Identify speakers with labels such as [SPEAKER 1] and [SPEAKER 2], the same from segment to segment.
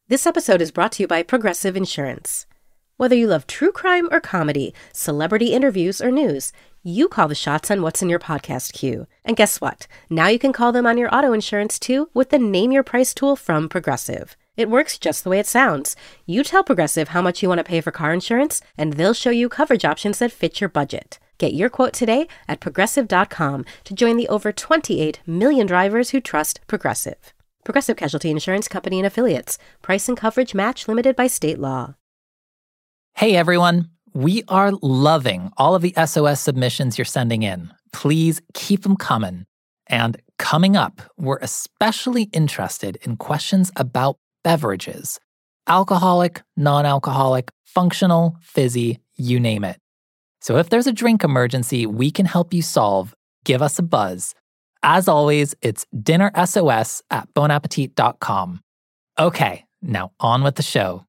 [SPEAKER 1] This episode is brought to you by Progressive Insurance. Whether you love true crime or comedy, celebrity interviews or news, you call the shots on what's in your podcast queue. And guess what? Now you can call them on your auto insurance too with the Name Your Price tool from Progressive. It works just the way it sounds. You tell Progressive how much you want to pay for car insurance, and they'll show you coverage options that fit your budget. Get your quote today at Progressive.com to join the over 28 million drivers who trust Progressive. Progressive Casualty Insurance Company and Affiliates. Price and coverage match limited by state law.
[SPEAKER 2] Hey everyone, we are loving all of the SOS submissions you're sending in. Please keep them coming. And coming up, we're especially interested in questions about beverages. Alcoholic, non-alcoholic, functional, fizzy, you name it. So if there's a drink emergency we can help you solve, give us a buzz. As always, it's dinnersos@bonappetit.com. Okay, now on with the show.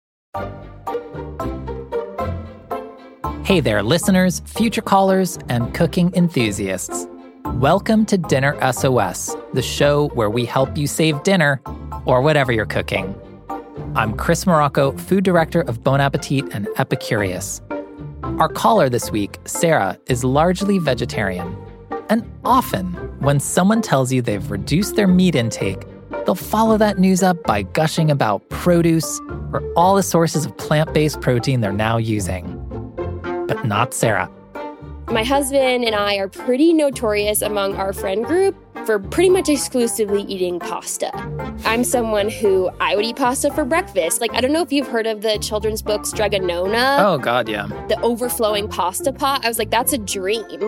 [SPEAKER 2] Hey there, listeners, future callers, and cooking enthusiasts. Welcome to Dinner SOS, the show where we help you save dinner or whatever you're cooking. I'm Chris Morocco, food director of Bon Appetit and Epicurious. Our caller this week, Sarah, is largely vegetarian. And often, when someone tells you they've reduced their meat intake, they'll follow that news up by gushing about produce or all the sources of plant-based protein they're now using. But not Sarah.
[SPEAKER 3] My husband and I are pretty notorious among our friend group for pretty much exclusively eating pasta. I'm someone who I would eat pasta for breakfast. I don't know if you've heard of the children's book Stregonona.
[SPEAKER 2] Oh, God, yeah.
[SPEAKER 3] The overflowing pasta pot. I was like, that's a dream.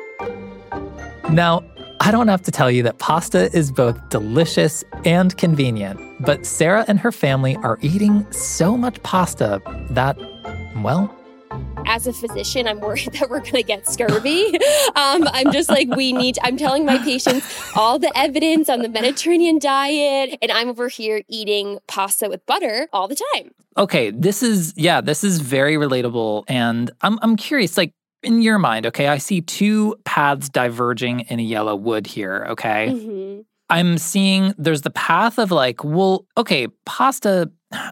[SPEAKER 2] Now, I don't have to tell you that pasta is both delicious and convenient, but Sarah and her family are eating so much pasta that, well...
[SPEAKER 3] As a physician, I'm worried that we're going to get scurvy. I'm just like, I'm telling my patients all the evidence on the Mediterranean diet, and I'm over here eating pasta with butter all the time.
[SPEAKER 2] Okay, this is very relatable, and I'm curious, in your mind, okay, I see two paths diverging in a yellow wood here, okay?
[SPEAKER 3] Mm-hmm.
[SPEAKER 2] I'm seeing there's the path of pasta,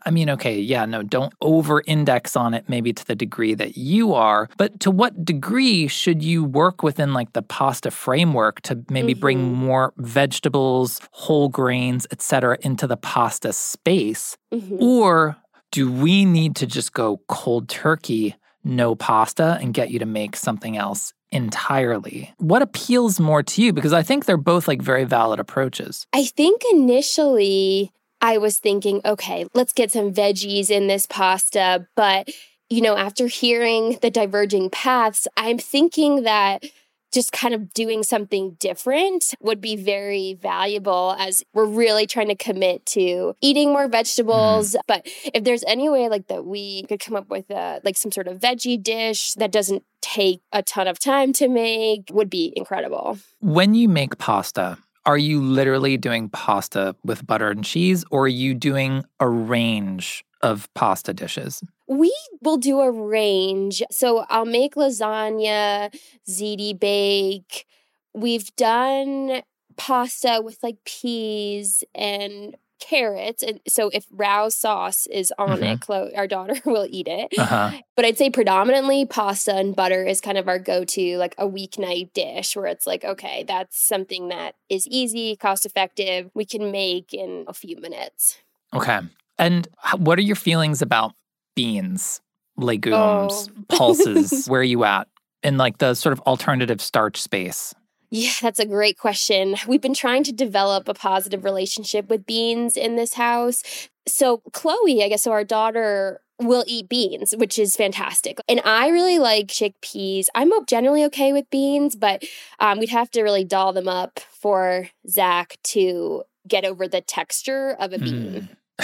[SPEAKER 2] don't over-index on it maybe to the degree that you are, but to what degree should you work within the pasta framework to maybe bring more vegetables, whole grains, etc. into the pasta space?
[SPEAKER 3] Mm-hmm.
[SPEAKER 2] Or do we need to just go cold turkey, no pasta, and get you to make something else entirely? What appeals more to you? Because I think they're both very valid approaches.
[SPEAKER 3] I think initially I was thinking, okay, let's get some veggies in this pasta. But, after hearing the diverging paths, I'm thinking that just kind of doing something different would be very valuable as we're really trying to commit to eating more vegetables. But if there's any way that we could come up with some sort of veggie dish that doesn't take a ton of time to make, would be incredible.
[SPEAKER 2] When you make pasta, are you literally doing pasta with butter and cheese, or are you doing a range of pasta dishes?
[SPEAKER 3] We will do a range. So I'll make lasagna, ziti bake. We've done pasta with peas and carrots. And so if Rao's sauce is on it, Chloe, our daughter, will eat it. But I'd say predominantly pasta and butter is kind of our go-to, a weeknight dish where it's okay, that's something that is easy, cost-effective, we can make in a few minutes.
[SPEAKER 2] Okay. And what are your feelings about beans, legumes, pulses? Where are you at in the sort of alternative starch space?
[SPEAKER 3] Yeah, that's a great question. We've been trying to develop a positive relationship with beans in this house. So Chloe, our daughter, will eat beans, which is fantastic. And I really like chickpeas. I'm generally okay with beans, but we'd have to really doll them up for Zach to get over the texture of a bean.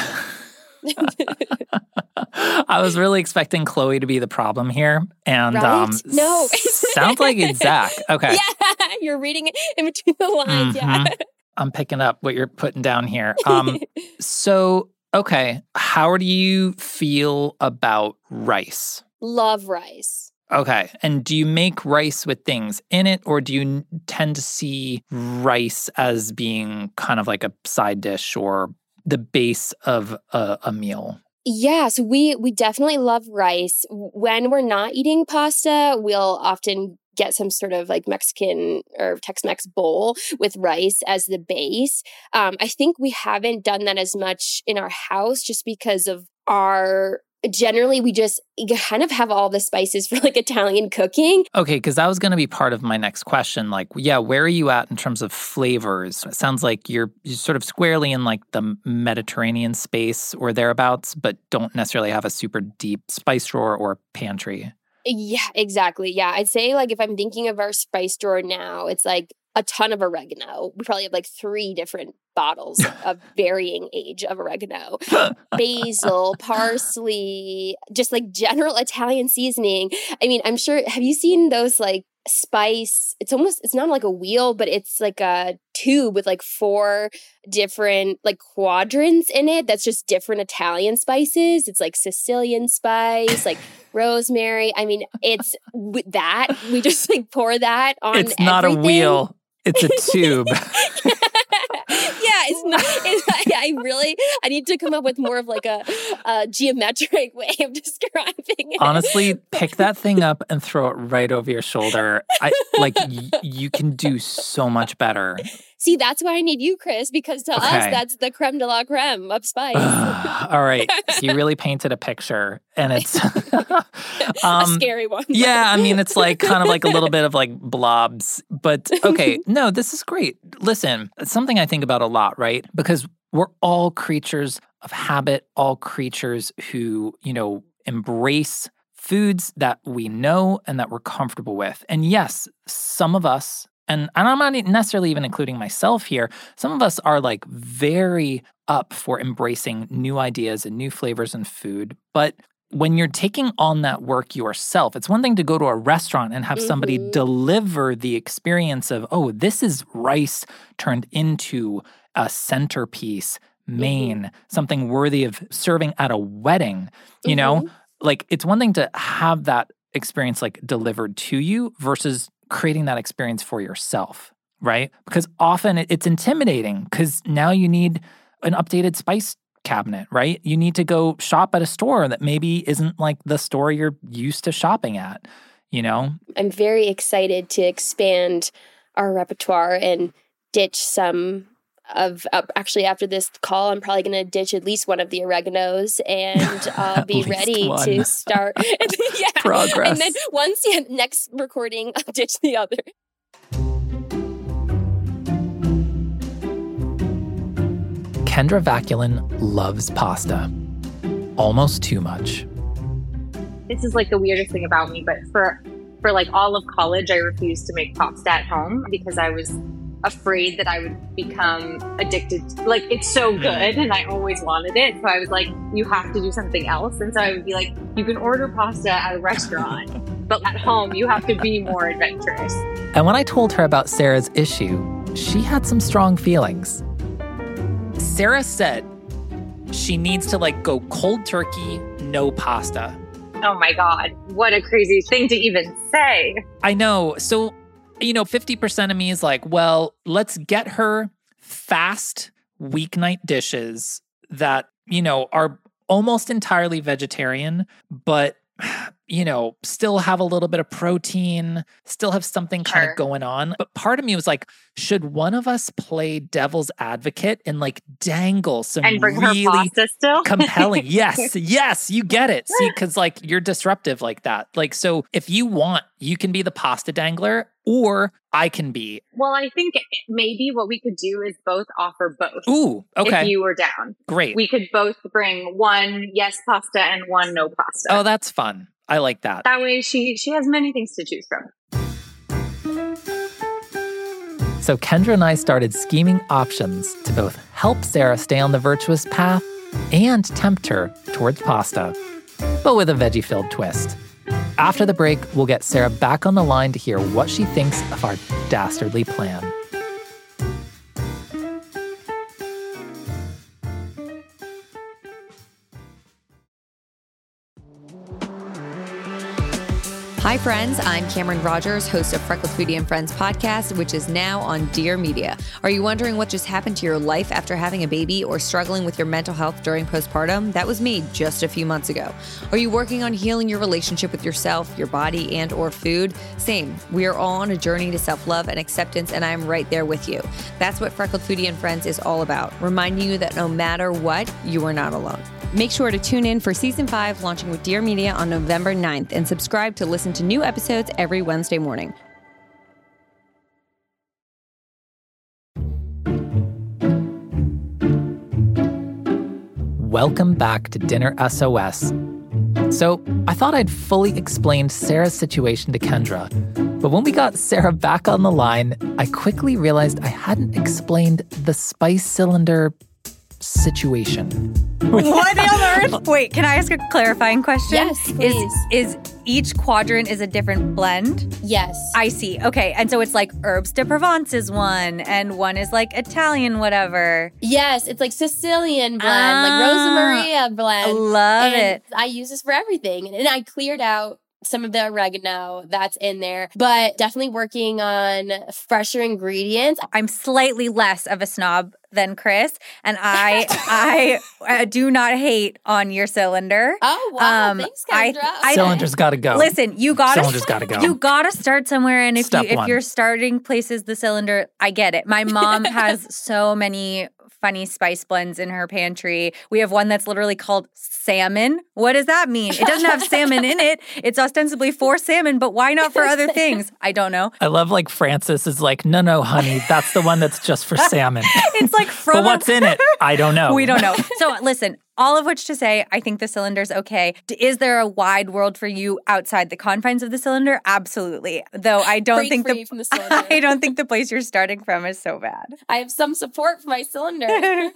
[SPEAKER 2] I was really expecting Chloe to be the problem here. And
[SPEAKER 3] right? No.
[SPEAKER 2] Sounds like it's Zach. Okay.
[SPEAKER 3] Yeah, you're reading it in between the lines. Yeah.
[SPEAKER 2] I'm picking up what you're putting down here. So, okay, how do you feel about rice?
[SPEAKER 3] Love rice.
[SPEAKER 2] Okay, and do you make rice with things in it, or do you tend to see rice as being kind of like a side dish or the base of a meal?
[SPEAKER 3] Yeah, so we definitely love rice. When we're not eating pasta, we'll often get some sort of like Mexican or Tex-Mex bowl with rice as the base. I think we haven't done that as much in our house just because of generally we just kind of have all the spices for like Italian cooking.
[SPEAKER 2] Okay, because that was going to be part of my next question. Like, yeah, where are you at in terms of flavors? It sounds like you're sort of squarely in like the Mediterranean space or thereabouts, but don't necessarily have a super deep spice drawer or pantry.
[SPEAKER 3] Yeah, exactly. Yeah, I'd say like if I'm thinking of our spice drawer now, it's like a ton of oregano. We probably have like 3 different bottles of varying age of oregano, basil, parsley, just like general Italian seasoning. I mean, I'm sure, have you seen those like spice? It's not like a wheel, but it's like a tube with like 4 different like quadrants in it. That's just different Italian spices. It's like Sicilian spice, like rosemary. I mean, it's with that. We just like pour that on
[SPEAKER 2] It's not
[SPEAKER 3] everything.
[SPEAKER 2] A wheel. It's a tube.
[SPEAKER 3] Yeah, it's not. I need to come up with more of like a geometric way of describing it.
[SPEAKER 2] Honestly, pick that thing up and throw it right over your shoulder. You can do so much better.
[SPEAKER 3] See, that's why I need you, Chris, because to us, that's the creme de la creme of spice.
[SPEAKER 2] All right. So you really painted a picture, and it's
[SPEAKER 3] a scary one.
[SPEAKER 2] Yeah, I mean, it's like kind of like a little bit of like blobs. But okay, no, this is great. Listen, it's something I think about a lot, right? Because we're all creatures of habit, all creatures who, embrace foods that we know and that we're comfortable with. And yes, some of us, and I'm not necessarily even including myself here, some of us are like very up for embracing new ideas and new flavors in food. But when you're taking on that work yourself, it's one thing to go to a restaurant and have somebody deliver the experience of, oh, this is rice turned into a centerpiece, main, something worthy of serving at a wedding, you know? Like, it's one thing to have that experience like delivered to you versus creating that experience for yourself, right? Because often it's intimidating because now you need an updated spice cabinet, right? You need to go shop at a store that maybe isn't like the store you're used to shopping at, I'm
[SPEAKER 3] very excited to expand our repertoire and ditch some of, actually after this call, I'm probably going to ditch at least one of the oreganos and I'll be ready to start.
[SPEAKER 2] Progress.
[SPEAKER 3] And then next recording, I'll ditch the other.
[SPEAKER 2] Kendra Vaculin loves pasta. Almost too much.
[SPEAKER 4] This is like the weirdest thing about me, but for like all of college, I refused to make pasta at home because I was afraid that I would become addicted. Like, it's so good and I always wanted it. So I was like, you have to do something else. And so I would be like, you can order pasta at a restaurant, but at home, you have to be more adventurous.
[SPEAKER 2] And when I told her about Sarah's issue, she had some strong feelings. Sarah said she needs to like go cold turkey, no pasta.
[SPEAKER 4] Oh my God, what a crazy thing to even say.
[SPEAKER 2] I know. So, 50% of me is like, well, let's get her fast weeknight dishes that, are almost entirely vegetarian, but, still have a little bit of protein, still have something kind of going on. But part of me was like, should one of us play devil's advocate and like dangle some
[SPEAKER 4] and bring
[SPEAKER 2] really
[SPEAKER 4] her pasta still?
[SPEAKER 2] compelling? Yes, you get it. See, because like you're disruptive like that. Like, so if you want, you can be the pasta dangler or I can be.
[SPEAKER 4] Well, I think maybe what we could do is both offer both.
[SPEAKER 2] Ooh, okay.
[SPEAKER 4] If you were down.
[SPEAKER 2] Great.
[SPEAKER 4] We could both bring one yes pasta and one no pasta.
[SPEAKER 2] Oh, that's fun. I like that.
[SPEAKER 4] That way she has many things to choose from.
[SPEAKER 2] So Kendra and I started scheming options to both help Sarah stay on the virtuous path and tempt her towards pasta, but with a veggie-filled twist. After the break, we'll get Sarah back on the line to hear what she thinks of our dastardly plan.
[SPEAKER 5] Hi, friends. I'm Cameron Rogers, host of Freckled Foodie and Friends podcast, which is now on Dear Media. Are you wondering what just happened to your life after having a baby or struggling with your mental health during postpartum? That was me just a few months ago. Are you working on healing your relationship with yourself, your body, and or food? Same. We are all on a journey to self-love and acceptance, and I'm right there with you. That's what Freckled Foodie and Friends is all about, reminding you that no matter what, you are not alone. Make sure to tune in for Season 5, launching with Dear Media on November 9th, and subscribe to listen to new episodes every Wednesday morning.
[SPEAKER 2] Welcome back to Dinner SOS. So, I thought I'd fully explained Sarah's situation to Kendra, but when we got Sarah back on the line, I quickly realized I hadn't explained the spice cylinder situation.
[SPEAKER 6] What on earth? Wait, can I ask a clarifying question?
[SPEAKER 3] Yes, please.
[SPEAKER 6] Is each quadrant is a different blend?
[SPEAKER 3] Yes.
[SPEAKER 6] I see. Okay, and so it's like Herbes de Provence is one, and one is like Italian whatever.
[SPEAKER 3] Yes, it's like Sicilian blend, like Rosa Maria blend.
[SPEAKER 6] I love it.
[SPEAKER 3] I use this for everything. And I cleared out some of the oregano that's in there, but definitely working on fresher ingredients.
[SPEAKER 6] I'm slightly less of a snob than Chris, and I do not hate on your cylinder.
[SPEAKER 3] Oh, wow. Thanks, Kendra.
[SPEAKER 2] Cylinder's got to go.
[SPEAKER 6] Listen, Cylinder's
[SPEAKER 2] got to go.
[SPEAKER 6] You got to start somewhere, and if
[SPEAKER 2] Step one.
[SPEAKER 6] you're starting places the cylinder, I get it. My mom has so many funny spice blends in her pantry. We have one that's literally called salmon. What does that mean? It doesn't have salmon in it. It's ostensibly for salmon, but why not for other things? I don't know.
[SPEAKER 2] I love like Francis is like, no, honey, that's the one that's just for salmon.
[SPEAKER 6] It's like
[SPEAKER 2] but what's in it? I don't know.
[SPEAKER 6] We don't know. So listen, all of which to say, I think the cylinder's okay. Is there a wide world for you outside the confines of the cylinder? Absolutely. Though I don't think
[SPEAKER 3] from the cylinder.
[SPEAKER 6] I don't think the place you're starting from is so bad.
[SPEAKER 3] I have some support for my cylinder.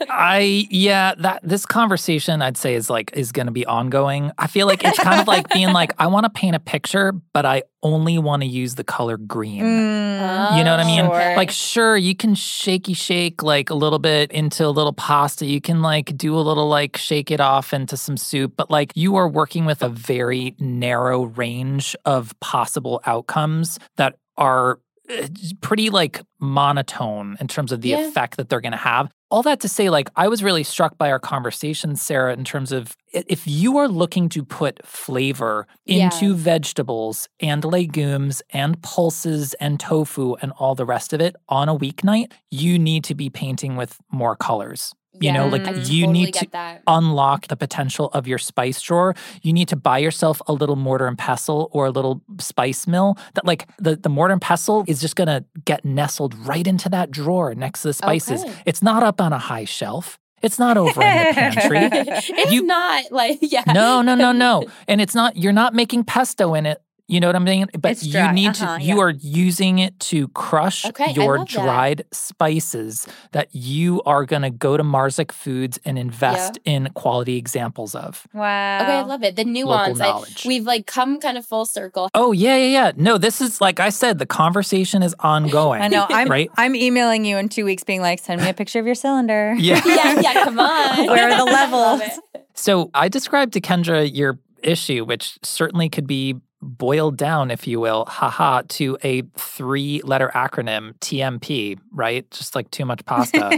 [SPEAKER 2] This conversation I'd say is going to be ongoing. I feel like it's kind of like being like, I want to paint a picture, but I only want to use the color green. You know what I mean?
[SPEAKER 3] Sure.
[SPEAKER 2] Like, sure, you can shake like a little bit into a little pasta. You can like do a little like shake it off into some soup, but like you are working with a very narrow range of possible outcomes that are pretty like monotone in terms of the effect that they're going to have. All that to say, like, I was really struck by our conversation, Sarah, in terms of if you are looking to put flavor into vegetables and legumes and pulses and tofu and all the rest of it on a weeknight, you need to be painting with more colors. You know, like you need to unlock the potential of your spice drawer. You need to buy yourself a little mortar and pestle or a little spice mill that like the mortar and pestle is just going to get nestled right into that drawer next to the spices. Okay. It's not up on a high shelf. It's not over in the pantry.
[SPEAKER 3] It's not like,
[SPEAKER 2] No. And it's not, you're not making pesto in it. You know what I'm saying? But you need to, you are using it to crush your dried spices that you are going to go to Marzik Foods and invest in quality examples of.
[SPEAKER 6] Wow.
[SPEAKER 3] Okay, I love it. The nuance. We've like come kind of full circle.
[SPEAKER 2] Oh, yeah. No, this is, like I said, the conversation is ongoing.
[SPEAKER 6] I know.
[SPEAKER 2] Right?
[SPEAKER 6] I'm emailing you in 2 weeks being like, send me a picture of your cylinder.
[SPEAKER 2] Yeah,
[SPEAKER 3] come on.
[SPEAKER 6] Where are the levels?
[SPEAKER 2] So I described to Kendra your issue, which certainly could be boiled down, if you will, to a 3-letter acronym, TMP, right? Just like too much pasta.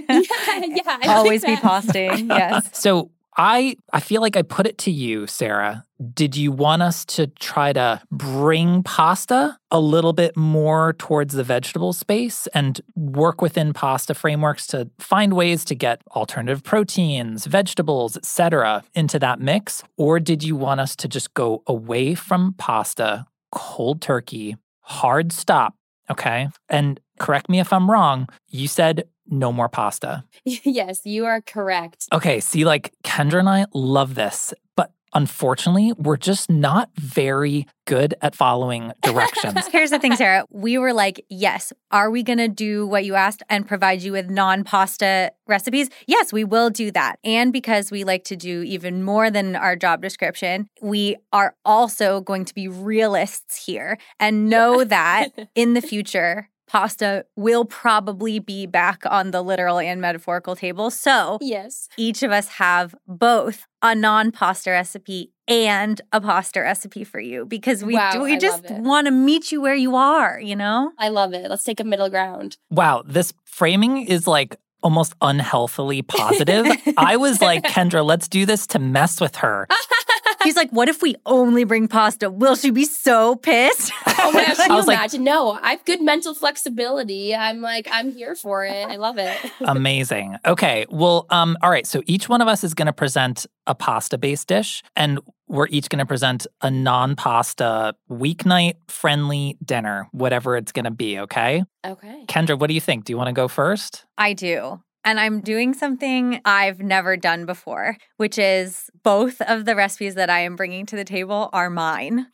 [SPEAKER 6] Always be pasting, yes.
[SPEAKER 2] So I feel like I put it to you, Sarah. Did you want us to try to bring pasta a little bit more towards the vegetable space and work within pasta frameworks to find ways to get alternative proteins, vegetables, etc. into that mix? Or did you want us to just go away from pasta, cold turkey, hard stop, okay? And correct me if I'm wrong, you said no more pasta.
[SPEAKER 3] Yes, you are correct.
[SPEAKER 2] Okay, see, like Kendra and I love this, but unfortunately, we're just not very good at following directions.
[SPEAKER 6] Here's the thing, Sarah. We were like, yes, are we going to do what you asked and provide you with non-pasta recipes? Yes, we will do that. And because we like to do even more than our job description, we are also going to be realists here and know that in the future, pasta will probably be back on the literal and metaphorical table. So
[SPEAKER 3] yes,
[SPEAKER 6] each of us have both a non-pasta recipe and a pasta recipe for you because we
[SPEAKER 3] I
[SPEAKER 6] just
[SPEAKER 3] love it.
[SPEAKER 6] want to meet you where you are, you know?
[SPEAKER 3] I love it. Let's take a middle ground.
[SPEAKER 2] Wow, this framing is like almost unhealthily positive. I was like, Kendra, let's do this to mess with her.
[SPEAKER 6] He's like, what if we only bring pasta? Will she be so pissed?
[SPEAKER 3] Oh my gosh, can
[SPEAKER 2] I
[SPEAKER 3] you
[SPEAKER 2] was like-
[SPEAKER 3] imagine? No, I have good mental flexibility. I'm here for it. I love it.
[SPEAKER 2] Amazing. Okay. Well, all right. So each one of us is going to present a pasta-based dish, and we're each going to present a non-pasta weeknight-friendly dinner, whatever it's going to be, okay?
[SPEAKER 3] Okay.
[SPEAKER 2] Kendra, what do you think? Do you want to go first?
[SPEAKER 6] I do. And I'm doing something I've never done before, which is both of the recipes that I am bringing to the table are mine.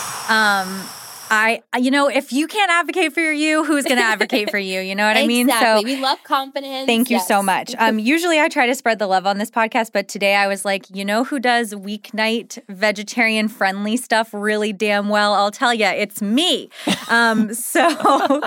[SPEAKER 6] If you can't advocate for you, who's going to advocate for you? You know what I mean?
[SPEAKER 3] Exactly. We love confidence.
[SPEAKER 6] Thank you so
[SPEAKER 3] Yes.
[SPEAKER 6] much. Usually I try to spread the love on this podcast, but today I was like, you know who does weeknight vegetarian-friendly stuff really damn well? I'll tell you, it's me. So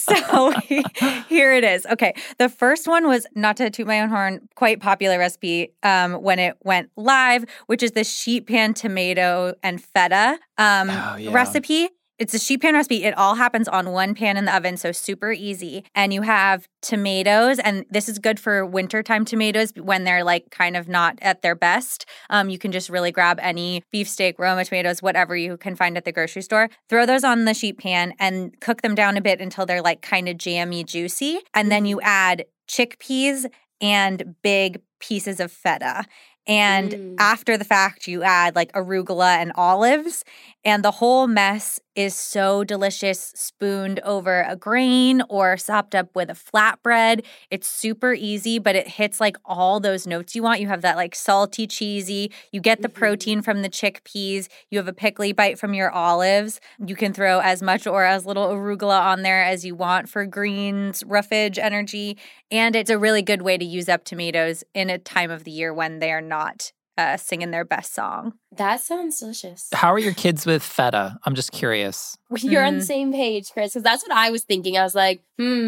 [SPEAKER 6] here it is. Okay, the first one was, not to toot my own horn, quite popular recipe when it went live, which is the sheet pan tomato and feta recipe. It's a sheet pan recipe. It all happens on one pan in the oven, so super easy. And you have tomatoes, and this is good for wintertime tomatoes when they're like kind of not at their best. You can just really grab any beefsteak, Roma tomatoes, whatever you can find at the grocery store. Throw those on the sheet pan and cook them down a bit until they're like kind of jammy, juicy. And then you add chickpeas and big pieces of feta. And after the fact, you add like arugula and olives. And the whole mess is so delicious, spooned over a grain or sopped up with a flatbread. It's super easy, but it hits like all those notes you want. You have that like salty, cheesy. You get the protein from the chickpeas. You have a pickly bite from your olives. You can throw as much or as little arugula on there as you want for greens, roughage, energy. And it's a really good way to use up tomatoes in a time of the year when they're not singing their best song.
[SPEAKER 3] That sounds delicious.
[SPEAKER 2] How are your kids with feta? I'm just curious.
[SPEAKER 3] You're on the same page, Chris, because that's what I was thinking. I was like,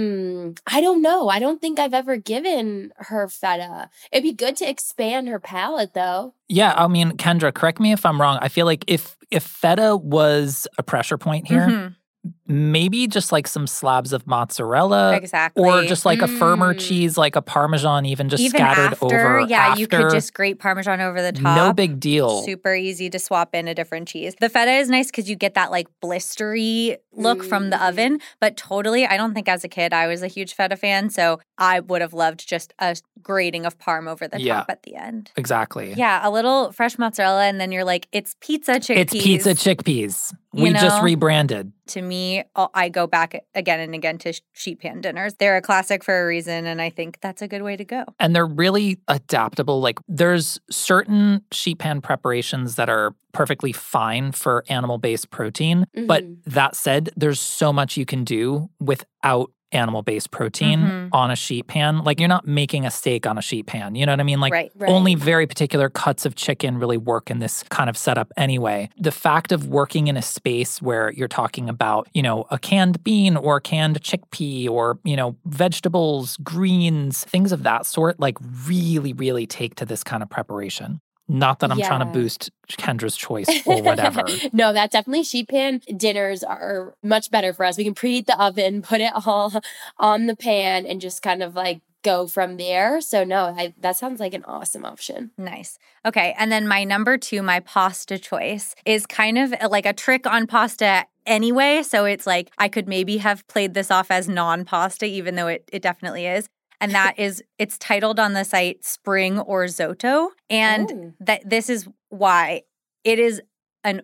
[SPEAKER 3] I don't know. I don't think I've ever given her feta. It'd be good to expand her palate, though.
[SPEAKER 2] Yeah, I mean, Kendra, correct me if I'm wrong. I feel like if feta was a pressure point here, maybe just like some slabs of mozzarella.
[SPEAKER 6] Exactly.
[SPEAKER 2] Or just like a firmer cheese, like a Parmesan even scattered
[SPEAKER 6] after,
[SPEAKER 2] over.
[SPEAKER 6] Yeah,
[SPEAKER 2] after.
[SPEAKER 6] you could just grate Parmesan over the top.
[SPEAKER 2] No big deal.
[SPEAKER 6] Super easy to swap in a different cheese. The feta is nice because you get that like blistery look from the oven, but totally, I don't think as a kid I was a huge feta fan, so I would have loved just a grating of Parm over the top at the end.
[SPEAKER 2] Exactly.
[SPEAKER 6] Yeah, a little fresh mozzarella, and then you're like, it's pizza chickpeas.
[SPEAKER 2] It's pizza chickpeas. We just rebranded.
[SPEAKER 6] To me, I go back again and again to sheet pan dinners. They're a classic for a reason, and I think that's a good way to go.
[SPEAKER 2] And they're really adaptable. Like there's certain sheet pan preparations that are perfectly fine for animal-based protein. But that said, there's so much you can do without animal-based protein on a sheet pan. Like you're not making a steak on a sheet pan. You know what I mean? Like
[SPEAKER 6] right.
[SPEAKER 2] only very particular cuts of chicken really work in this kind of setup anyway. The fact of working in a space where you're talking about, you know, a canned bean or a canned chickpea or, you know, vegetables, greens, things of that sort, like really, really take to this kind of preparation. Not that I'm trying to boost Kendra's choice or whatever.
[SPEAKER 3] No, that definitely sheet pan dinners are much better for us. We can preheat the oven, put it all on the pan, and just kind of like go from there. So no, that sounds like an awesome option.
[SPEAKER 6] Nice. Okay, and then my number 2, my pasta choice, is kind of like a trick on pasta anyway. So it's like I could maybe have played this off as non-pasta, even though it definitely is. And that is, it's titled on the site Spring Orzotto. And this is why. It is an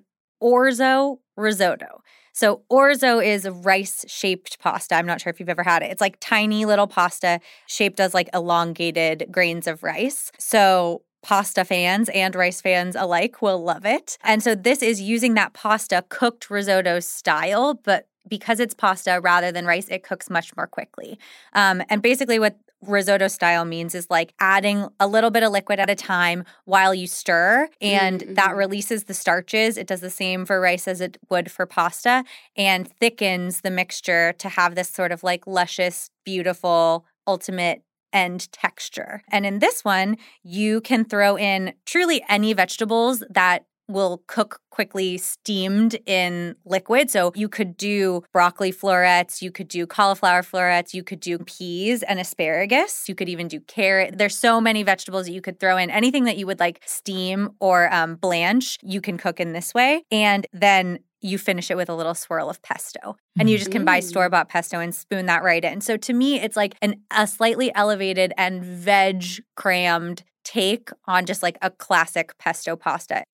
[SPEAKER 6] orzo risotto. So orzo is a rice-shaped pasta. I'm not sure if you've ever had it. It's like tiny little pasta shaped as like elongated grains of rice. So pasta fans and rice fans alike will love it. And so this is using that pasta cooked risotto style, but because it's pasta rather than rice, it cooks much more quickly. And basically what risotto style means is like adding a little bit of liquid at a time while you stir, and that releases the starches. It does the same for rice as it would for pasta and thickens the mixture to have this sort of like luscious, beautiful, ultimate end texture. And in this one, you can throw in truly any vegetables that will cook quickly steamed in liquid. So you could do broccoli florets, you could do cauliflower florets, you could do peas and asparagus. You could even do carrot. There's so many vegetables that you could throw in. Anything that you would like steam or blanch, you can cook in this way. And then you finish it with a little swirl of pesto. And you just can buy store-bought pesto and spoon that right in. So to me, it's like a slightly elevated and veg-crammed take on just like a classic pesto pasta.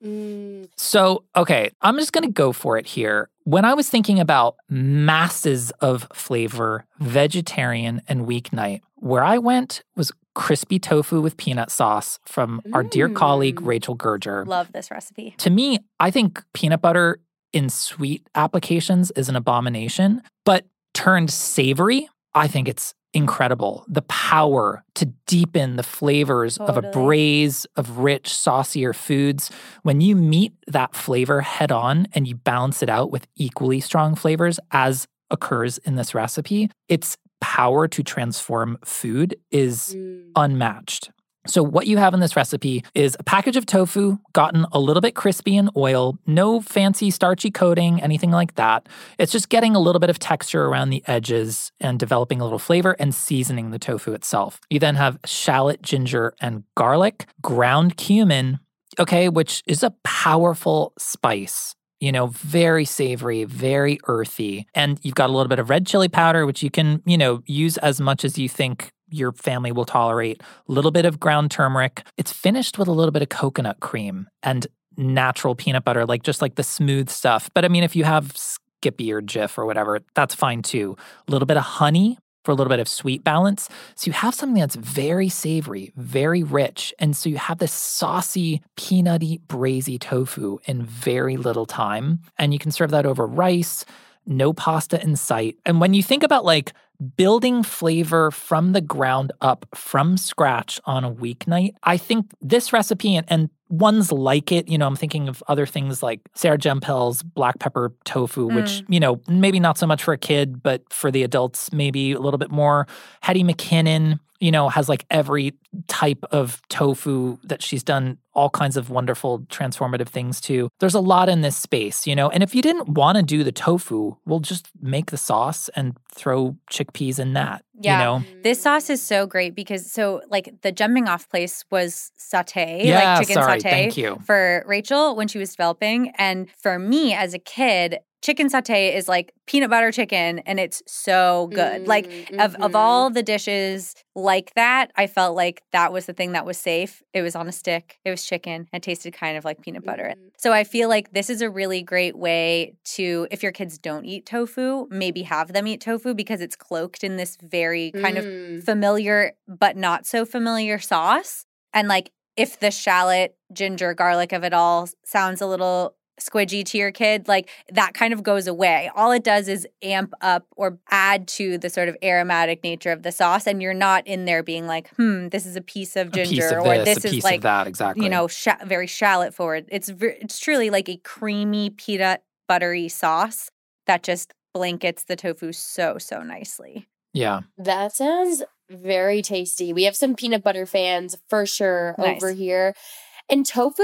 [SPEAKER 2] So, okay, I'm just going to go for it here. When I was thinking about masses of flavor, vegetarian and weeknight, where I went was crispy tofu with peanut sauce from our dear colleague, Rachel Gerger.
[SPEAKER 6] Love this recipe.
[SPEAKER 2] To me, I think peanut butter in sweet applications is an abomination, but turned savory, I think it's incredible. The power to deepen the flavors of a braise of rich, saucier foods. When you meet that flavor head on and you balance it out with equally strong flavors, as occurs in this recipe, its power to transform food is unmatched. So what you have in this recipe is a package of tofu gotten a little bit crispy in oil, no fancy starchy coating, anything like that. It's just getting a little bit of texture around the edges and developing a little flavor and seasoning the tofu itself. You then have shallot, ginger, and garlic, ground cumin, which is a powerful spice. Very savory, very earthy. And you've got a little bit of red chili powder, which you can, use as much as you think your family will tolerate. A little bit of ground turmeric. It's finished with a little bit of coconut cream and natural peanut butter, just like the smooth stuff. But I mean, if you have Skippy or Jif or whatever, that's fine too. A little bit of honey for a little bit of sweet balance. So you have something that's very savory, very rich. And so you have this saucy, peanutty, braisy tofu in very little time. And you can serve that over rice, no pasta in sight. And when you think about building flavor from the ground up, from scratch on a weeknight, I think this recipe and ones like it, I'm thinking of other things like Sarah Gempel's black pepper tofu, which, maybe not so much for a kid, but for the adults, maybe a little bit more. Hattie McKinnon, has every type of tofu that she's done all kinds of wonderful transformative things to. There's a lot in this space, and if you didn't want to do the tofu, we'll just make the sauce and throw chickpeas in that.
[SPEAKER 6] Yeah. This sauce is so great because the jumping off place was sauté, chicken sauté
[SPEAKER 2] thank you.
[SPEAKER 6] For Rachel when she was developing. And for me as a kid, chicken sauté is peanut butter chicken, and it's so good. Of all the dishes like that, I felt like that was the thing that was safe. It was on a stick. It was chicken. It tasted kind of like peanut butter. So I feel like this is a really great way to, if your kids don't eat tofu, maybe have them eat tofu because it's cloaked in this very kind of familiar but not so familiar sauce. And if the shallot, ginger, garlic of it all sounds a little squidgy to your kid, that kind of goes away. All it does is amp up or add to the sort of aromatic nature of the sauce, and you're not in there being this is a piece of ginger, or this is
[SPEAKER 2] of that, exactly.
[SPEAKER 6] Very shallot forward. It's truly a creamy peanut buttery sauce that just blankets the tofu so nicely.
[SPEAKER 2] Yeah.
[SPEAKER 3] That sounds very tasty. We have some peanut butter fans for sure over here. And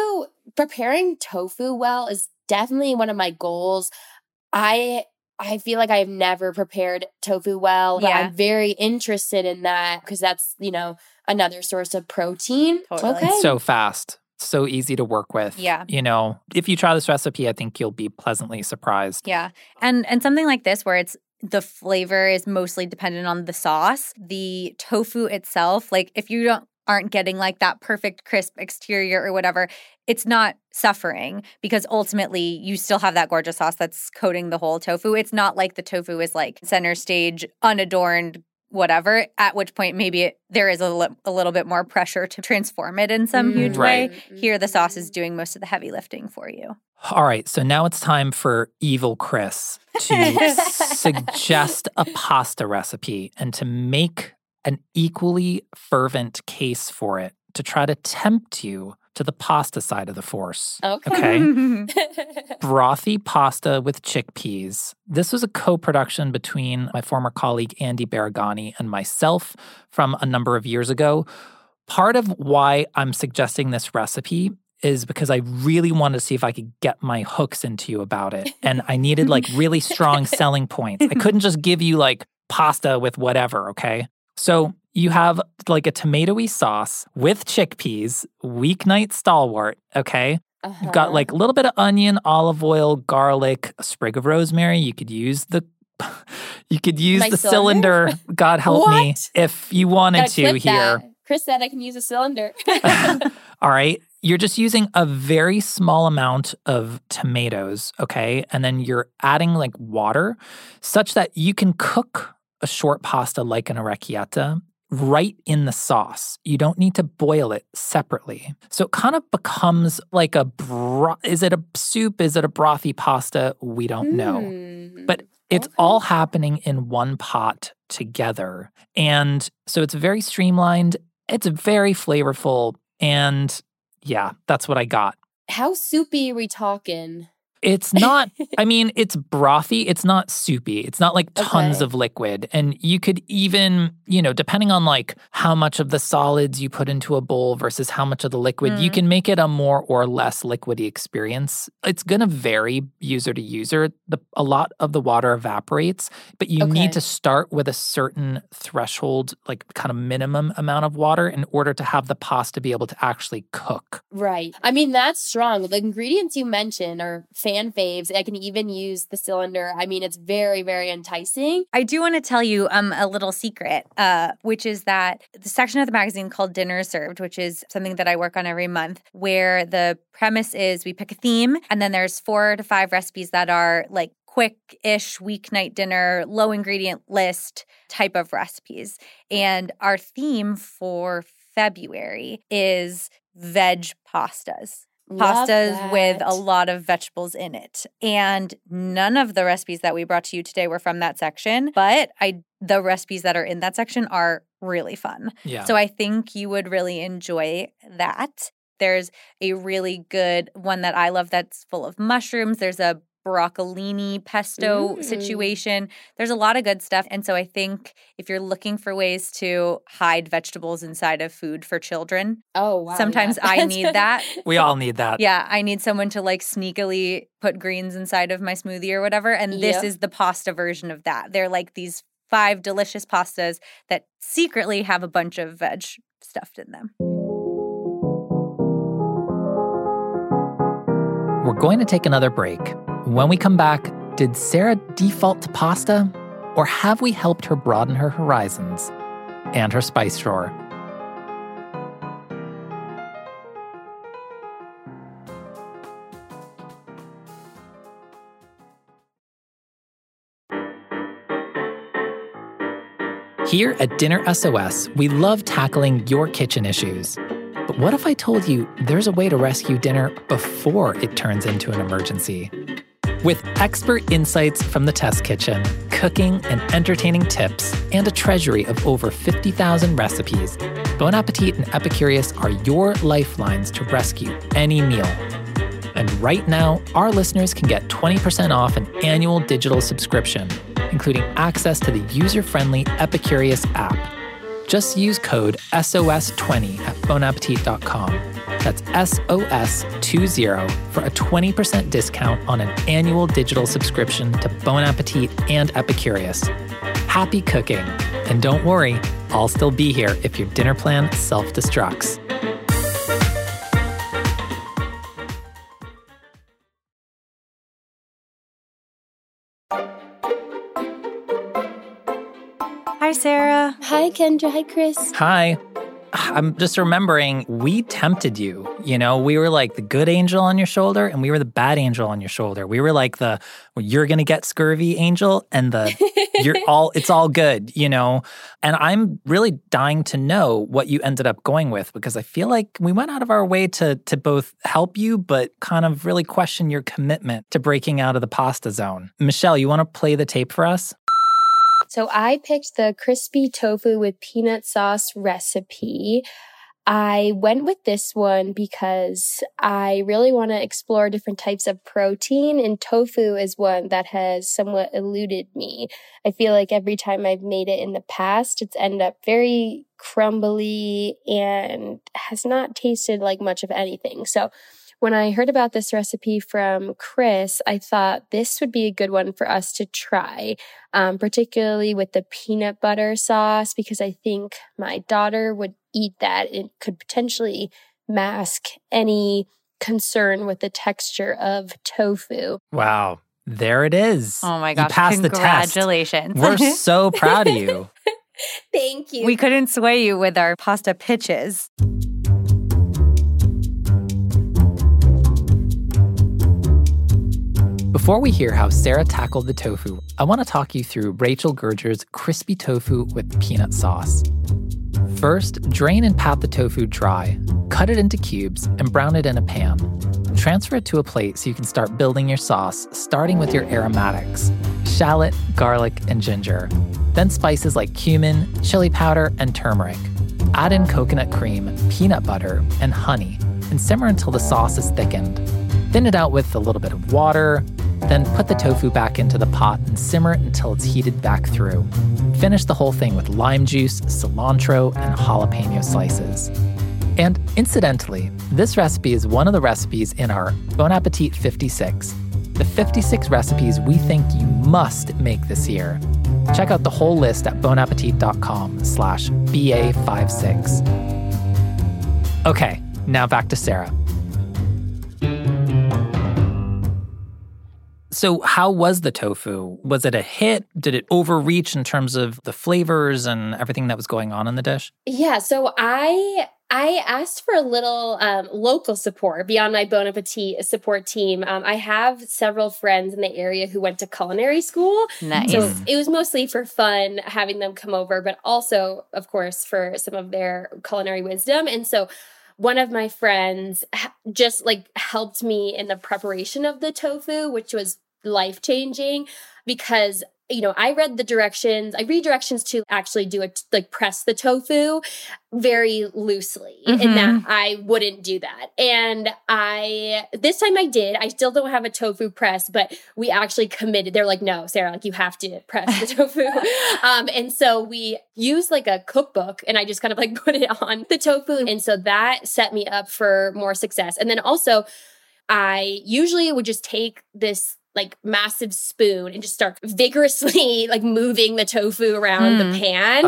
[SPEAKER 3] preparing tofu well is definitely one of my goals. I feel like I've never prepared tofu well, but I'm very interested in that because that's, another source of protein.
[SPEAKER 6] Totally.
[SPEAKER 3] Okay.
[SPEAKER 2] It's so fast, so easy to work with.
[SPEAKER 6] Yeah.
[SPEAKER 2] If you try this recipe, I think you'll be pleasantly surprised.
[SPEAKER 6] Yeah. And something like this where the flavor is mostly dependent on the sauce, the tofu itself, if you aren't getting that perfect crisp exterior or whatever, it's not suffering because ultimately you still have that gorgeous sauce that's coating the whole tofu. It's not like the tofu is center stage, unadorned, whatever, at which point maybe there is a little bit more pressure to transform it in some huge way. Here, the sauce is doing most of the heavy lifting for you.
[SPEAKER 2] All right, so now it's time for Evil Chris to suggest a pasta recipe and to make an equally fervent case for it to try to tempt you to the pasta side of the force. Okay? Brothy pasta with chickpeas. This was a co-production between my former colleague Andy Baragani and myself from a number of years ago. Part of why I'm suggesting this recipe is because I really wanted to see if I could get my hooks into you about it. And I needed like really strong selling points. I couldn't just give you like pasta with whatever, okay? So you have like a tomatoey sauce with chickpeas, weeknight stalwart, okay? You've got like a little bit of onion, olive oil, garlic, a sprig of rosemary. You could use the cylinder. God help me if you wanted to here.
[SPEAKER 3] Chris said I can use a cylinder.
[SPEAKER 2] All right. You're just using a very small amount of tomatoes, okay? And then you're adding like water such that you can cook a short pasta like an orecchietta right in the sauce. You don't need to boil it separately. So it kind of becomes like is it a soup? Is it a brothy pasta? We don't know. But it's all happening in one pot together. And so it's very streamlined. It's very flavorful. And yeah, that's what I got.
[SPEAKER 3] How soupy are we talking?
[SPEAKER 2] It's not, I mean, it's brothy. It's not soupy. It's not like tons of liquid. And you could even, depending on like how much of the solids you put into a bowl versus how much of the liquid, you can make it a more or less liquidy experience. It's going to vary user to user. A lot of the water evaporates, but you need to start with a certain threshold, like kind of minimum amount of water in order to have the pasta be able to actually cook.
[SPEAKER 3] Right. I mean, that's strong. The ingredients you mentioned are fan faves. I can even use the cylinder. I mean, it's very, very enticing.
[SPEAKER 6] I do want to tell you a little secret, which is that the section of the magazine called Dinner Served, which is something that I work on every month, where the premise is we pick a theme and then there's 4 to 5 recipes that are like quick-ish weeknight dinner, low ingredient list type of recipes. And our theme for February is veg pastas. Pastas with a lot of vegetables in it. And none of the recipes that we brought to you today were from that section, but the recipes that are in that section are really fun. Yeah. So I think you would really enjoy that. There's a really good one that I love that's full of mushrooms. There's a broccolini pesto situation. There's a lot of good stuff. And so I think if you're looking for ways to hide vegetables inside of food for children, sometimes I need that.
[SPEAKER 2] We all need that.
[SPEAKER 6] Yeah, I need someone to like sneakily put greens inside of my smoothie or whatever. And this is the pasta version of that. They're like these 5 delicious pastas that secretly have a bunch of veg stuffed in them.
[SPEAKER 2] We're going to take another break. When we come back, did Sarah default to pasta? Or have we helped her broaden her horizons and her spice drawer? Here at Dinner SOS, we love tackling your kitchen issues. But what if I told you there's a way to rescue dinner before it turns into an emergency? With expert insights from the test kitchen, cooking and entertaining tips, and a treasury of over 50,000 recipes, Bon Appetit and Epicurious are your lifelines to rescue any meal. And right now, our listeners can get 20% off an annual digital subscription, including access to the user-friendly Epicurious app. Just use code SOS20 at bonappetit.com. That's SOS20 for a 20% discount on an annual digital subscription to Bon Appetit and Epicurious. Happy cooking. And don't worry, I'll still be here if your dinner plan self-destructs.
[SPEAKER 6] Hi, Sarah.
[SPEAKER 3] Hi, Kendra. Hi, Chris.
[SPEAKER 2] Hi. I'm just remembering we tempted you. We were like the good angel on your shoulder and we were the bad angel on your shoulder. We were like you're going to get scurvy angel and it's all good, And I'm really dying to know what you ended up going with because I feel like we went out of our way to both help you, but kind of really question your commitment to breaking out of the pasta zone. Michelle, you want to play the tape for us?
[SPEAKER 3] So I picked the crispy tofu with peanut sauce recipe. I went with this one because I really want to explore different types of protein, and tofu is one that has somewhat eluded me. I feel like every time I've made it in the past, it's ended up very crumbly and has not tasted like much of anything. So when I heard about this recipe from Chris, I thought this would be a good one for us to try, particularly with the peanut butter sauce, because I think my daughter would eat that. It could potentially mask any concern with the texture of tofu.
[SPEAKER 2] Wow. There it is.
[SPEAKER 6] Oh my gosh.
[SPEAKER 2] You passed
[SPEAKER 6] Congratulations.
[SPEAKER 2] the test. We're so proud of you.
[SPEAKER 3] Thank you.
[SPEAKER 6] We couldn't sway you with our pasta pitches.
[SPEAKER 2] Before we hear how Sarah tackled the tofu, I want to talk you through Rachel Gerger's crispy tofu with peanut sauce. First, drain and pat the tofu dry, cut it into cubes, and brown it in a pan. Transfer it to a plate so you can start building your sauce, starting with your aromatics: shallot, garlic, and ginger. Then spices like cumin, chili powder, and turmeric. Add in coconut cream, peanut butter, and honey, and simmer until the sauce is thickened. Thin it out with a little bit of water, then put the tofu back into the pot and simmer it until it's heated back through. Finish the whole thing with lime juice, cilantro, and jalapeno slices. And incidentally, this recipe is one of the recipes in our Bon Appetit 56, the 56 recipes we think you must make this year. Check out the whole list at bonappetit.com/BA56. Okay, now back to Sarah. So how was the tofu? Was it a hit? Did it overreach in terms of the flavors and everything that was going on in the dish?
[SPEAKER 3] Yeah, so I asked for a little local support beyond my Bon Appetit support team. I have several friends in the area who went to culinary school.
[SPEAKER 6] Nice.
[SPEAKER 3] So it was mostly for fun having them come over, but also, of course, for some of their culinary wisdom. And so one of my friends just helped me in the preparation of the tofu, which was life-changing because, I read directions to actually do it, press the tofu very loosely, and that I wouldn't do that. And this time I did. I still don't have a tofu press, but we actually committed. They're like, no, Sarah, you have to press the tofu. And so we used a cookbook, and I just kind of put it on the tofu. And so that set me up for more success. And then also I usually would just take this massive spoon and just start vigorously moving the tofu around the pan.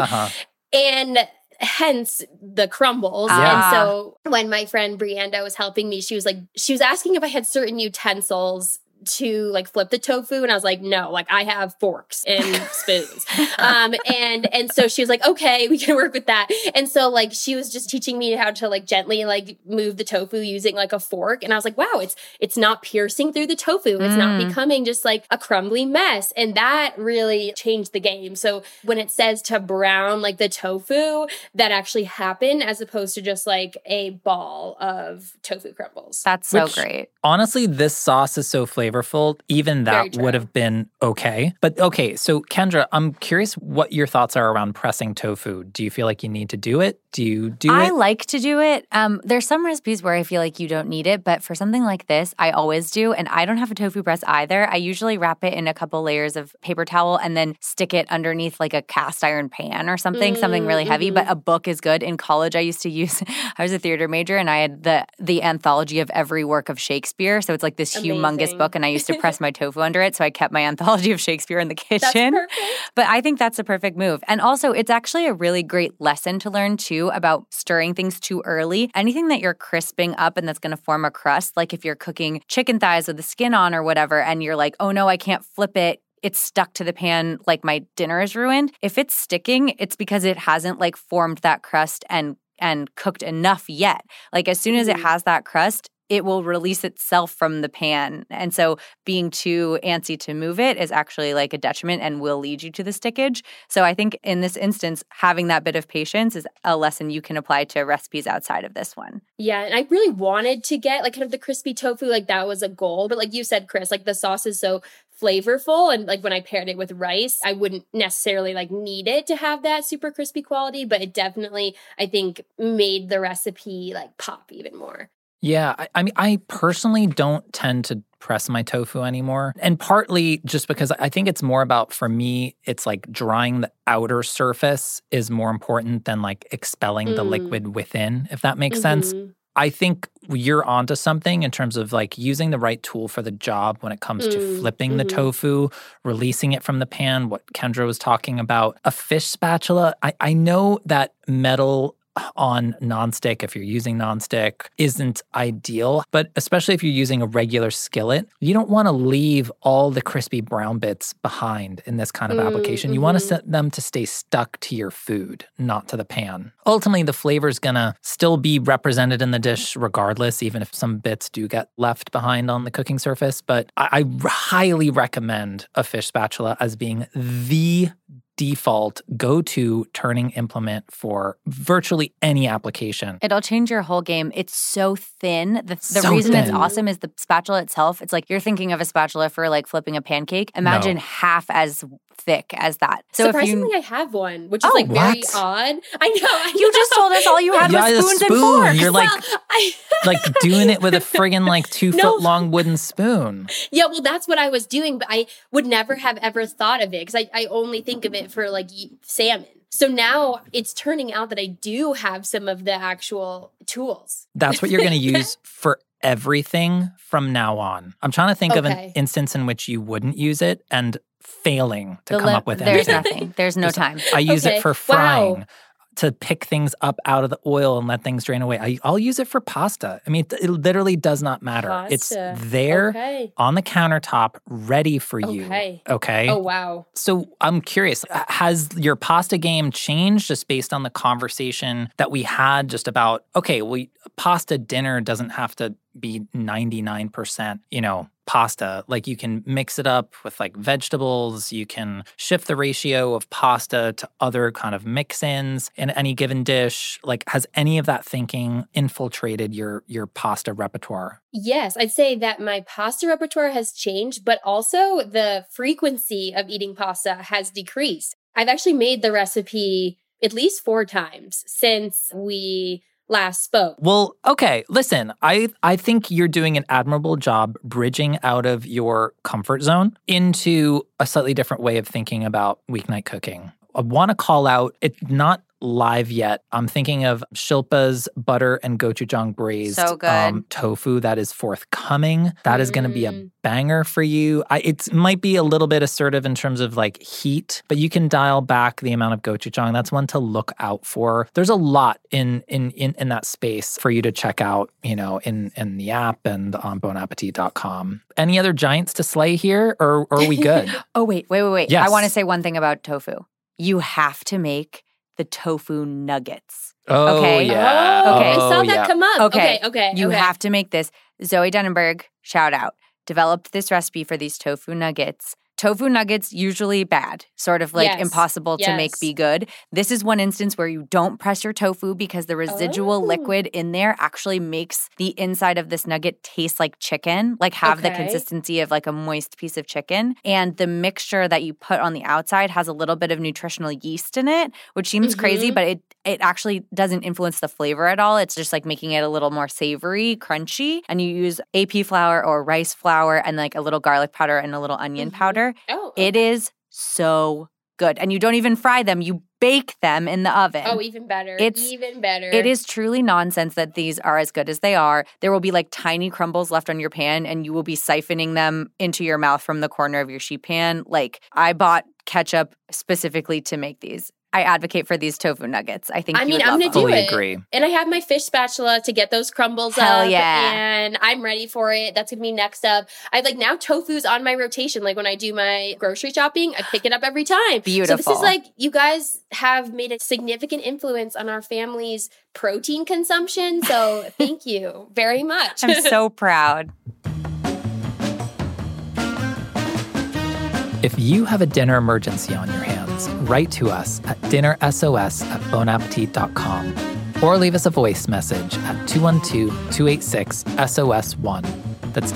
[SPEAKER 3] And hence the crumbles. And so when my friend Brianda was helping me, she was asking if I had certain utensils to flip the tofu, and I was like, no, I have forks and spoons. And so she was like, okay, we can work with that. And so she was just teaching me how to gently move the tofu using a fork. And I was like, wow, it's not piercing through the tofu. It's not becoming just a crumbly mess. And that really changed the game. So when it says to brown the tofu, that actually happened as opposed to just a ball of tofu crumbles.
[SPEAKER 6] That's so great.
[SPEAKER 2] Honestly, this sauce is so flavorful. Even that would have been okay. But okay, so Kendra, I'm curious what your thoughts are around pressing tofu. Do you feel like you need to do it? Do you do it?
[SPEAKER 6] I like to do it. There's some recipes where I feel like you don't need it, but for something like this, I always do. And I don't have a tofu press either. I usually wrap it in a couple layers of paper towel and then stick it underneath a cast iron pan or something really heavy. But a book is good. In college, I used to use, I was a theater major, and I had the anthology of every work of Shakespeare. So it's this humongous book, and I used to press my tofu under it. So I kept my anthology of Shakespeare in the kitchen.
[SPEAKER 3] That's perfect.
[SPEAKER 6] But I think that's a perfect move. And also, it's actually a really great lesson to learn too about stirring things too early. Anything that you're crisping up and that's going to form a crust, like if you're cooking chicken thighs with the skin on or whatever, and you're like, oh no, I can't flip it, it's stuck to the pan, my dinner is ruined. If it's sticking, it's because it hasn't formed that crust and cooked enough yet. As soon as it has that crust, it will release itself from the pan. And so being too antsy to move it is actually a detriment and will lead you to the stickage. So I think in this instance, having that bit of patience is a lesson you can apply to recipes outside of this one.
[SPEAKER 3] Yeah, and I really wanted to get kind of the crispy tofu, that was a goal. But you said, Chris, the sauce is so flavorful, and when I paired it with rice, I wouldn't necessarily need it to have that super crispy quality, but it definitely, I think, made the recipe pop even more.
[SPEAKER 2] Yeah, I mean, I personally don't tend to press my tofu anymore. And partly just because I think it's more about, for me, it's drying the outer surface is more important than expelling the liquid within, if that makes sense. I think you're onto something in terms of like using the right tool for the job when it comes to flipping the tofu, releasing it from the pan, what Kendra was talking about. A fish spatula, I know that metal on nonstick, if you're using nonstick, isn't ideal. But especially if you're using a regular skillet, you don't want to leave all the crispy brown bits behind in this kind of application. You want to set them to stay stuck to your food, not to the pan. Ultimately, the flavor's gonna still be represented in the dish regardless, even if some bits do get left behind on the cooking surface. But I highly recommend a fish spatula as being the default go-to turning implement for virtually any application.
[SPEAKER 6] It'll change your whole game. It's so thin. The
[SPEAKER 2] So
[SPEAKER 6] reason it's
[SPEAKER 2] thin.
[SPEAKER 6] awesome is the spatula itself. It's like you're thinking of a spatula for like flipping a pancake. Imagine
[SPEAKER 2] No.
[SPEAKER 6] half as thick as that. So
[SPEAKER 3] Surprisingly,
[SPEAKER 6] if you
[SPEAKER 3] I have one, which is like very
[SPEAKER 2] what?
[SPEAKER 3] odd. I know.
[SPEAKER 6] you just told us all you had
[SPEAKER 2] Yeah, a
[SPEAKER 6] was spoons and
[SPEAKER 2] spoon.
[SPEAKER 6] forks.
[SPEAKER 2] You're like
[SPEAKER 3] Well, I,
[SPEAKER 2] like doing it with a friggin' like 2
[SPEAKER 3] No.
[SPEAKER 2] foot long wooden spoon.
[SPEAKER 3] yeah, well, that's what I was doing, but I would never have ever thought of it because I only think of it for like salmon. So now it's turning out that I do have some of the actual tools.
[SPEAKER 2] That's what you're going to use for everything from now on. I'm trying to think of an
[SPEAKER 3] Okay.
[SPEAKER 2] instance in which you wouldn't use it and failing to
[SPEAKER 6] The
[SPEAKER 2] come
[SPEAKER 6] li-
[SPEAKER 2] up with
[SPEAKER 6] There's
[SPEAKER 2] anything.
[SPEAKER 6] nothing. There's no time.
[SPEAKER 2] I use
[SPEAKER 3] Okay.
[SPEAKER 2] it for
[SPEAKER 3] Wow.
[SPEAKER 2] frying, to pick things up out of the oil and let things drain away. I'll use it for pasta. I mean, it literally does not matter. It's
[SPEAKER 3] Pasta.
[SPEAKER 2] there
[SPEAKER 3] Okay.
[SPEAKER 2] on the countertop, ready for you.
[SPEAKER 3] Okay.
[SPEAKER 2] Okay.
[SPEAKER 3] Oh, wow.
[SPEAKER 2] So I'm curious, has your pasta game changed just based on the conversation that we had just about, okay, well, pasta dinner doesn't have to be 99%, pasta. Like you can mix it up with like vegetables. You can shift the ratio of pasta to other kind of mix-ins in any given dish. Like has any of that thinking infiltrated your pasta repertoire?
[SPEAKER 3] Yes, I'd say that my pasta repertoire has changed, but also the frequency of eating pasta has decreased. I've actually made the recipe at least 4 times since we last spoke.
[SPEAKER 2] Well, okay, listen, I think you're doing an admirable job bridging out of your comfort zone into a slightly different way of thinking about weeknight cooking. I want to call out, it's not live yet. I'm thinking of Shilpa's butter and gochujang braised
[SPEAKER 6] So good.
[SPEAKER 2] tofu that is forthcoming. That is going to be a banger for you. It might be a little bit assertive in terms of like heat, but you can dial back the amount of gochujang. That's one to look out for. There's a lot in that space for you to check out, in the app and on bonappetit.com. Any other giants to slay here, or are we good?
[SPEAKER 6] Oh, wait.
[SPEAKER 2] Yes.
[SPEAKER 6] I want to say one thing about tofu. You have to make the tofu nuggets.
[SPEAKER 2] Oh,
[SPEAKER 6] Okay.
[SPEAKER 2] yeah.
[SPEAKER 3] Oh,
[SPEAKER 6] Okay.
[SPEAKER 3] I saw that
[SPEAKER 2] yeah.
[SPEAKER 3] come up.
[SPEAKER 6] Okay.
[SPEAKER 3] Okay.
[SPEAKER 6] You
[SPEAKER 3] okay.
[SPEAKER 6] have to make this. Zoe Dunnenberg, shout out, developed this recipe for these tofu nuggets. Tofu nuggets, usually bad, sort of like
[SPEAKER 3] Yes.
[SPEAKER 6] impossible to make
[SPEAKER 3] Yes.
[SPEAKER 6] be good. This is one instance where you don't press your tofu because the residual
[SPEAKER 3] Oh.
[SPEAKER 6] liquid in there actually makes the inside of this nugget taste like chicken, like have the
[SPEAKER 3] Okay.
[SPEAKER 6] consistency of like a moist piece of chicken. And the mixture that you put on the outside has a little bit of nutritional yeast in it, which seems crazy, but it actually doesn't influence the flavor at all. It's just like making it a little more savory, crunchy. And you use AP flour or rice flour and like a little garlic powder and a little onion powder.
[SPEAKER 3] Oh,
[SPEAKER 6] It is so good. And you don't even fry them, you bake them in the oven.
[SPEAKER 3] oh, even better.
[SPEAKER 6] It's-
[SPEAKER 3] even better.
[SPEAKER 6] It is truly nonsense that these are as good as they are. There will be like tiny crumbles left on your pan and you will be siphoning them into your mouth from the corner of your sheet pan. Like I bought ketchup specifically to make these. I advocate for these tofu nuggets. I think
[SPEAKER 3] I
[SPEAKER 6] you
[SPEAKER 3] mean,
[SPEAKER 6] would
[SPEAKER 3] I'm
[SPEAKER 6] love
[SPEAKER 3] gonna
[SPEAKER 6] them.
[SPEAKER 3] do
[SPEAKER 2] Fully
[SPEAKER 3] it.
[SPEAKER 2] agree.
[SPEAKER 3] And I have my fish spatula to get those crumbles
[SPEAKER 6] Hell
[SPEAKER 3] up.
[SPEAKER 6] yeah.
[SPEAKER 3] And I'm ready for it. That's gonna be next up. I like now tofu's on my rotation. Like when I do my grocery shopping, I pick it up every time. So this
[SPEAKER 6] Beautiful.
[SPEAKER 3] is like you guys have made a significant influence on our family's protein consumption. So thank you very much.
[SPEAKER 6] I'm so proud.
[SPEAKER 2] If you have a dinner emergency on your hands, write to us at dinnersos@bonappetit.com or leave us a voice message at 212-286-SOS1. That's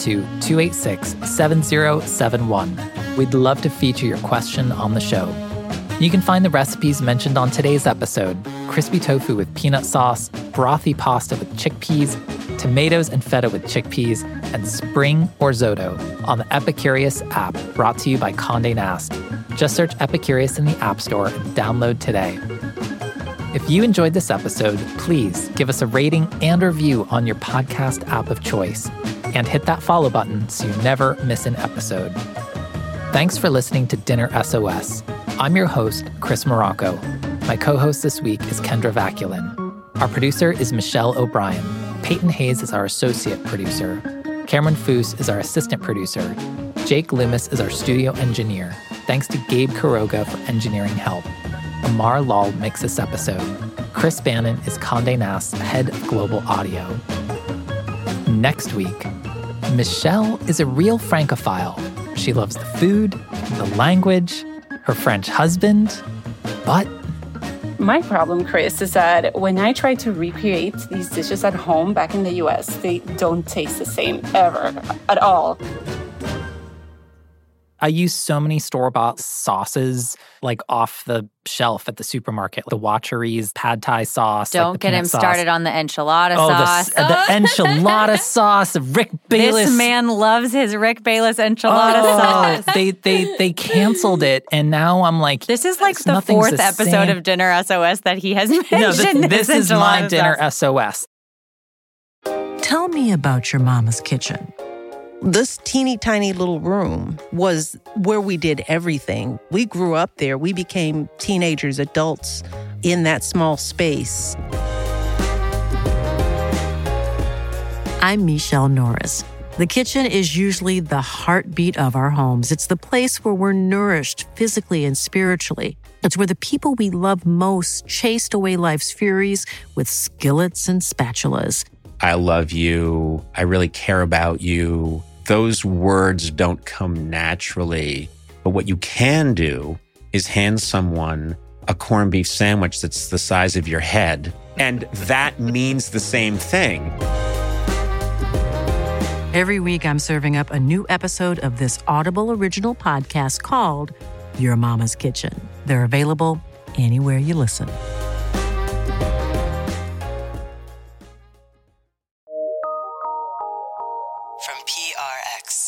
[SPEAKER 2] 212-286-7071. We'd love to feature your question on the show. You can find the recipes mentioned on today's episode: crispy tofu with peanut sauce, brothy pasta with chickpeas, tomatoes and feta with chickpeas, and spring risotto on the Epicurious app, brought to you by Condé Nast. Just search Epicurious in the App Store and download today. If you enjoyed this episode, please give us a rating and review on your podcast app of choice, and hit that follow button so you never miss an episode. Thanks for listening to Dinner SOS. I'm your host, Chris Morocco. My co-host this week is Kendra Vaculin. Our producer is Michelle O'Brien. Peyton Hayes is our associate producer. Cameron Foose is our assistant producer. Jake Loomis is our studio engineer. Thanks to Gabe Quiroga for engineering help. Amar Lal makes this episode. Chris Bannon is Condé Nast, head of global audio. Next week, Michelle is a real Francophile. She loves the food, the language, her French husband, but...
[SPEAKER 7] My problem, Chris, is that when I try to recreate these dishes at home back in the US, they don't taste the same ever, at all.
[SPEAKER 2] I use so many store-bought sauces, like off the shelf at the supermarket. The Watcheries pad thai sauce.
[SPEAKER 6] Don't get him started on the enchilada sauce.
[SPEAKER 2] The enchilada sauce, the Rick Bayless.
[SPEAKER 6] This man loves his Rick Bayless enchilada sauce.
[SPEAKER 2] They canceled it, and now I'm like,
[SPEAKER 6] this is like the fourth episode of Dinner SOS that he has mentioned.
[SPEAKER 2] No, this is my Dinner SOS.
[SPEAKER 8] Tell me about your mama's kitchen. This teeny tiny little room was where we did everything. We grew up there. We became teenagers, adults in that small space. I'm Michelle Norris. The kitchen is usually the heartbeat of our homes. It's the place where we're nourished physically and spiritually. It's where the people we love most chased away life's furies with skillets and spatulas.
[SPEAKER 9] I love you. I really care about you. Those words don't come naturally. But what you can do is hand someone a corned beef sandwich that's the size of your head. And that means the same thing.
[SPEAKER 8] Every week, I'm serving up a new episode of this Audible original podcast called Your Mama's Kitchen. They're available anywhere you listen.
[SPEAKER 10] From PRX.